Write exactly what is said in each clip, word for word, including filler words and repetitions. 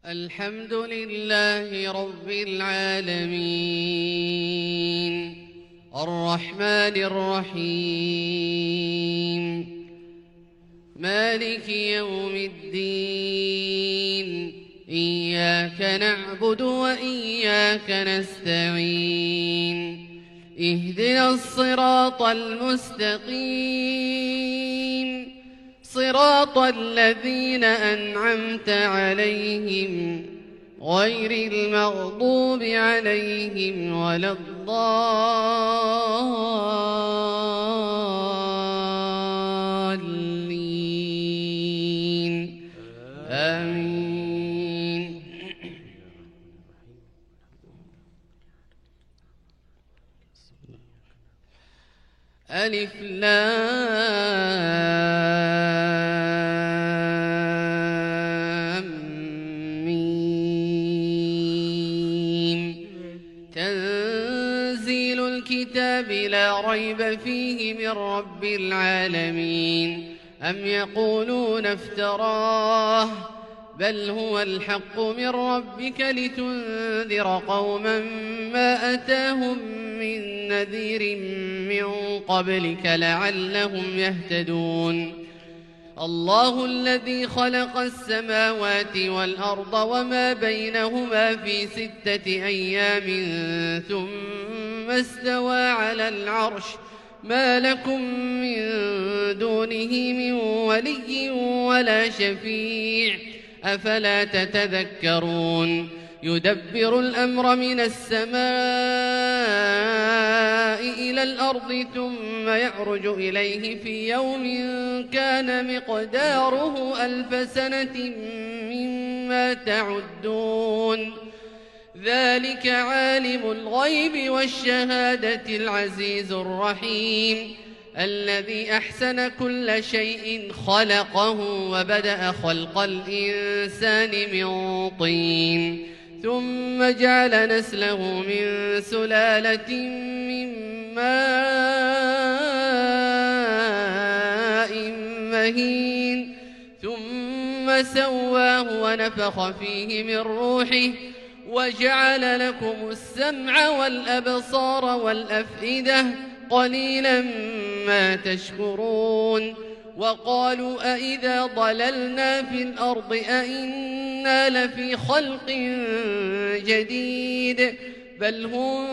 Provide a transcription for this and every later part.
الحمد لله رب العالمين الرحمن الرحيم مالك يوم الدين إياك نعبد وإياك نستعين اهدنا الصراط المستقيم صراط الذين أنعمت عليهم غير المغضوب عليهم ولا الضالين آمين. ألف لام ميم تنزيل الكتاب لا ريب فيه من رب العالمين أم يقولون افتراه بل هو الحق من ربك لتنذر قوما ما أتاهم من نذير من قبلك لعلهم يهتدون. الله الذي خلق السماوات والأرض وما بينهما في ستة أيام ثم استوى على العرش ما لكم من دونه من ولي ولا شفيع أفلا تتذكرون. يدبر الأمر من السماء إلى الأرض ثم يعرج إليه في يوم كان مقداره ألف سنة مما تعدون. ذلك عالم الغيب والشهادة العزيز الرحيم الذي أحسن كل شيء خلقه وبدأ خلق الإنسان من طين ثم جعل نسله من سلالة من ماء مهين ثم سواه ونفخ فيه من روحه وجعل لكم السمع والأبصار والأفئدة قليلا ما تشكرون. وقالوا أئذا ضللنا في الأرض أئنا لفي خلق جديد بل هم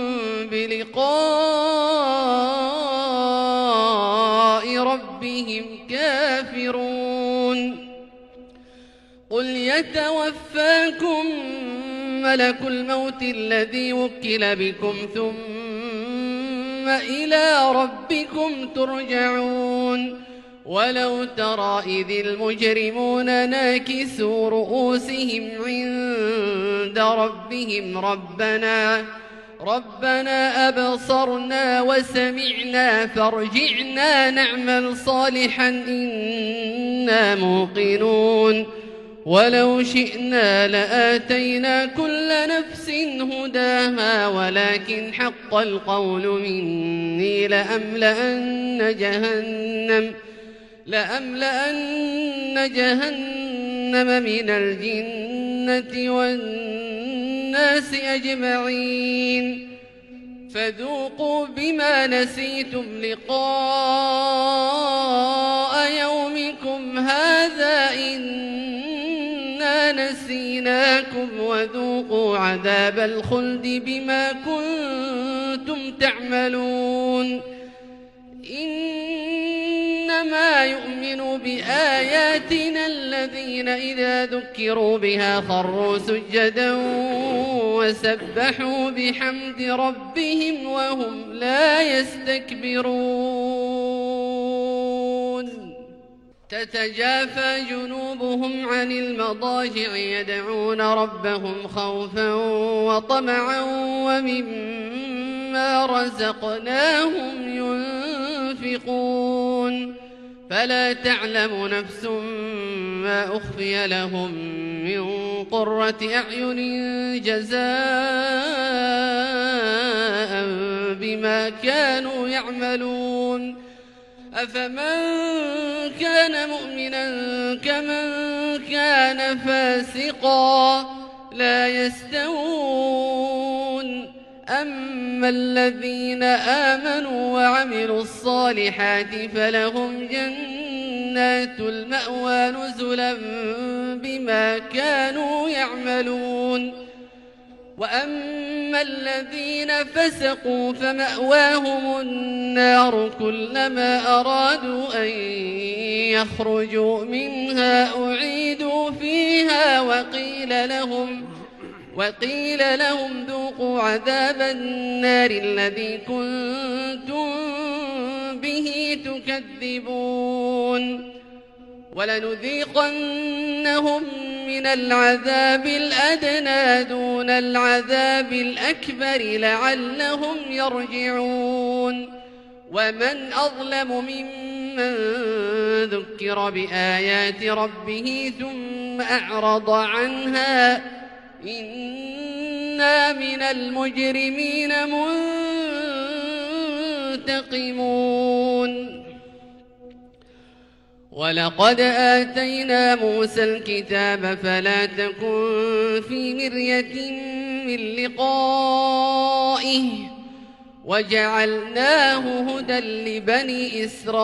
بلقاء ربهم كافرون. قل يتوفاكم ملك الموت الذي وكل بكم ثم إلى ربكم ترجعون. ولو ترى إذ المجرمون ناكسوا رؤوسهم عند ربهم ربنا ربنا أبصرنا وسمعنا فارجعنا نعمل صالحا إنا موقنون. ولو شئنا لآتينا كل نفس هداها ولكن حق القول مني لأملأن جهنم لأملأن جهنم من الجنة والناس أجمعين. فذوقوا بما نسيتم لقاء يومكم هذا إنا نسيناكم وذوقوا عذاب الخلد بما كنتم تعملون. إنما يؤمن بآياتنا الذين إذا ذكروا بها خروا سجدا وسبحوا بحمد ربهم وهم لا يستكبرون. تتجافى جنوبهم عن المضاجع يدعون ربهم خوفا وطمعا ومما رزقناهم ينفقون. فلا تعلم نفس ما أخفي لهم من قرة أعين جزاء بما كانوا يعملون. أفمن كان مؤمنا كمن كان فاسقا لا يستوون أما الذين آمنوا وعملوا الصالحات فلهم جنات المأوى نزلا بما كانوا يعملون وأما الذين فسقوا فمأواهم النار كلما أرادوا أن يخرجوا منها أعيدوا فيها وقيل لهم وقيل لهم ذوقوا عذاب النار الذي كنتم به تكذبون ولنذيقنهم من العذاب الأدنى دون العذاب الأكبر لعلهم يرجعون ومن أظلم ممن ذكر بآيات ربه ثم أعرض عنها إنا من المجرمين منتقمون ولقد آتينا موسى الكتاب فلا تكن في مرية من لقائه وجعلناه هدى لبني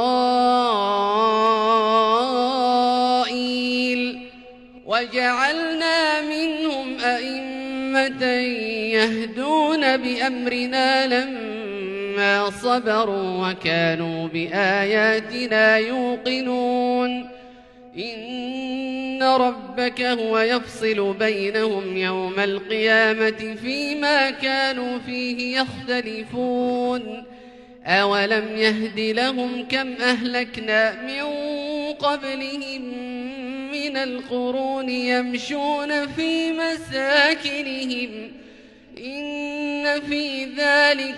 إسرائيل وجعلنا منهم أئمة يهدون بأمرنا لما صبروا وكانوا بآياتنا يوقنون إن ربك هو يفصل بينهم يوم القيامة فيما كانوا فيه يختلفون أولم يهد لهم كم أهلكنا من قبلهم من القرون يمشون في مساكنهم إن في ذلك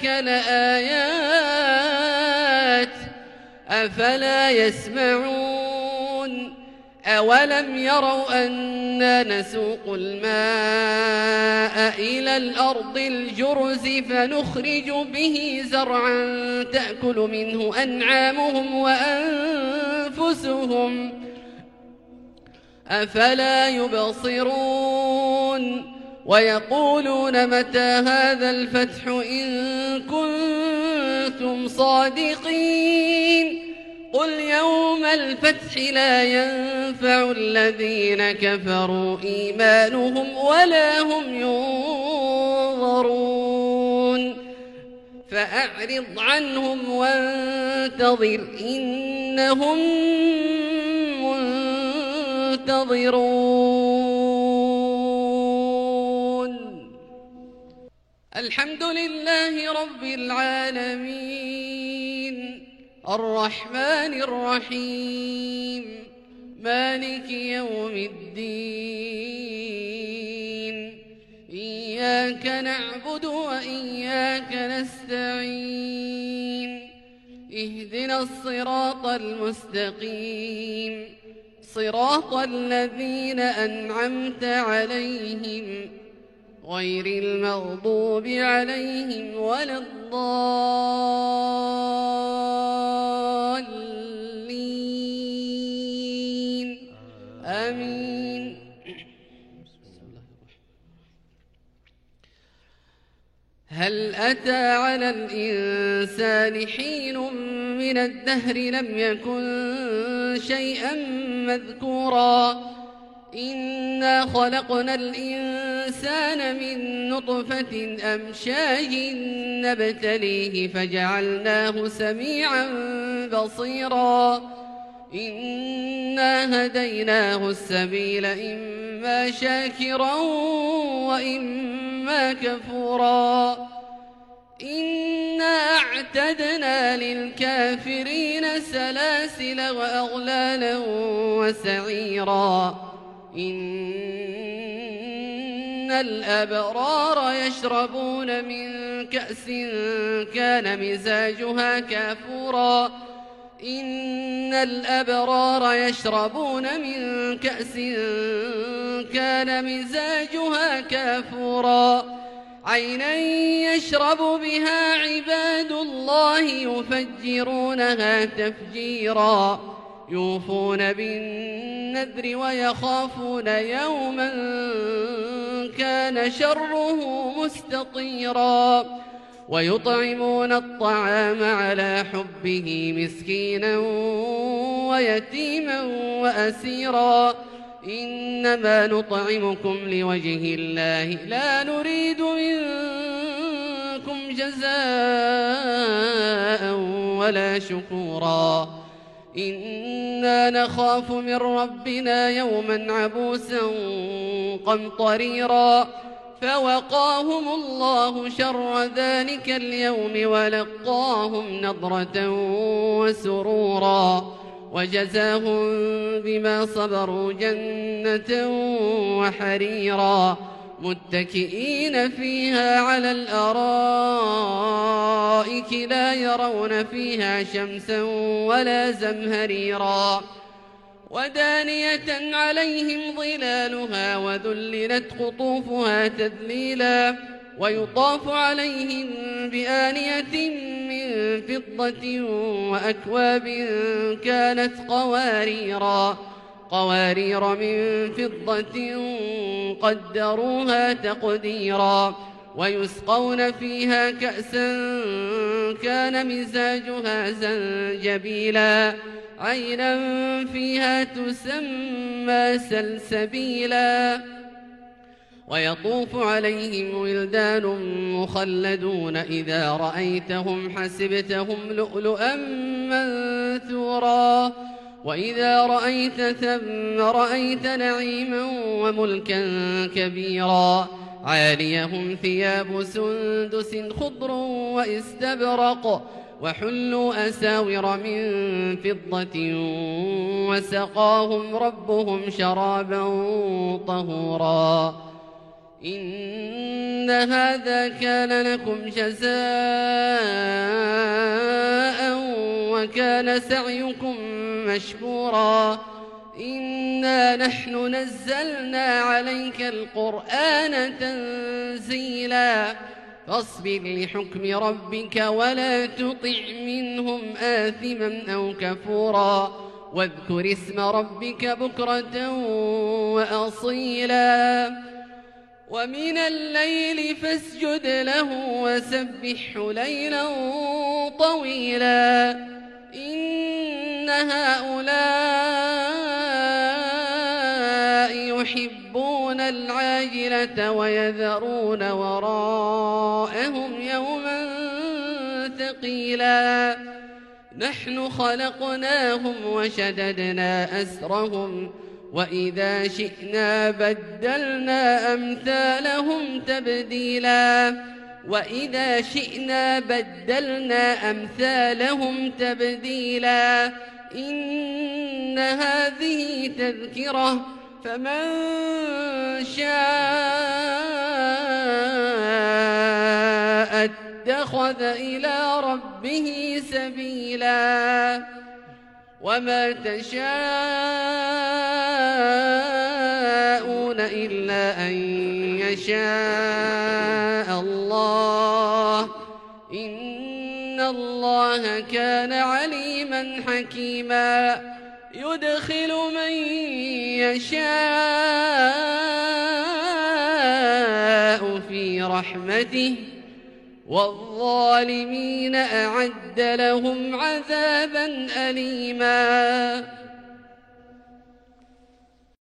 لآيات أفلا يسمعون أولم يروا أنا نسوق الماء إلى الأرض الجرز فنخرج به زرعا تأكل منه أنعامهم وأنفسهم أفلا يبصرون ويقولون متى هذا الفتح إن كنتم صادقين قل يوم الفتح لا ينفع الذين كفروا إيمانهم ولا هم ينظرون فأعرض عنهم وانتظر إنهم منتظرون الحمد لله رب العالمين الرحمن الرحيم مالك يوم الدين إياك نعبد وإياك نستعين اهدنا الصراط المستقيم صراط الذين أنعمت عليهم غير المغضوب عليهم ولا الضالين آمين. هل أتى على الإنسان حين من الدهر لم يكن شيئا مذكورا إنا خلقنا الإنسان من نطفة أمشاج نبتليه فجعلناه سميعا بصيرا إنا هديناه السبيل إما شاكرا وإما كفورا إنا أعتدنا للكافرين سلاسل وأغلالا وسعيرا إن الأبرار يشربون من كأس كان مزاجها كافورا إن الأبرار يشربون من كأس كان مزاجها كافورا عينا يشرب بها عباد الله يفجرونها تفجيرا يوفون بالنذر ويخافون يوما كان شره مستطيرا ويطعمون الطعام على حبه مسكينا ويتيما وأسيرا إنما نطعمكم لوجه الله لا نريد منكم جزاء ولا شكورا إنا نخاف من ربنا يوما عبوسا قمطريرا فوقاهم الله شر ذلك اليوم ولقاهم نضرة وسرورا وجزاهم بما صبروا جنة وحريرا متكئين فيها على الأرائك لا يرون فيها شمسا ولا زمهريرا ودانية عليهم ظلالها وذللت قطوفها تذليلا ويطاف عليهم بآنية من فضة وأكواب كانت قواريرا قوارير من فضة قدروها تقديرا ويسقون فيها كأسا كان مزاجها زنجبيلا عينا فيها تسمى سلسبيلا ويطوف عليهم ولدان مخلدون إذا رأيتهم حسبتهم لؤلؤا منثورا وإذا رأيت ثم رأيت نعيما وملكا كبيرا عاليهم ثياب سندس خضر واستبرق وحلوا أساور من فضة وسقاهم ربهم شرابا طهورا إن هذا كان لكم جزاء وكان سعيكم مشكورا إنا نحن نزلنا عليك القرآن تنزيلا فاصبر لحكم ربك ولا تطع منهم آثما أو كفورا واذكر اسم ربك بكرة وأصيلا ومن الليل فاسجد له وسبحه ليلا طويلا إن هؤلاء يحبون العاجلة ويذرون وراءهم يوما ثقيلا نحن خلقناهم وشددنا أسرهم وإذا شئنا بدلنا أمثالهم تبديلا وإذا شئنا بدلنا أمثالهم تبديلا إن هذه تذكرة فمن شاء اتخذ إلى ربه سبيلا وما تشاءون إلا أن يشاء الله إن الله كان عليما حكيما يدخل من يشاء في رحمته والظالمين أعد لهم عذابا أليما